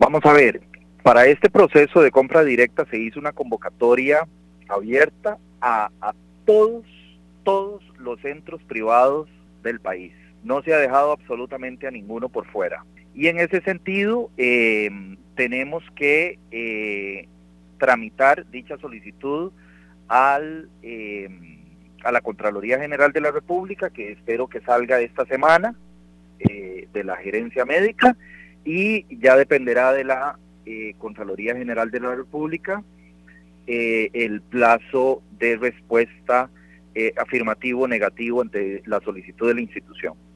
Vamos a ver, para este proceso de compra directa se hizo una convocatoria abierta a todos los centros privados del país. No se ha dejado absolutamente a ninguno por fuera. Y en ese sentido, tenemos que tramitar dicha solicitud a la Contraloría General de la República, que espero que salga esta semana, de la gerencia médica, y ya dependerá de la Contraloría General de la República el plazo de respuesta afirmativo o negativo ante la solicitud de la institución.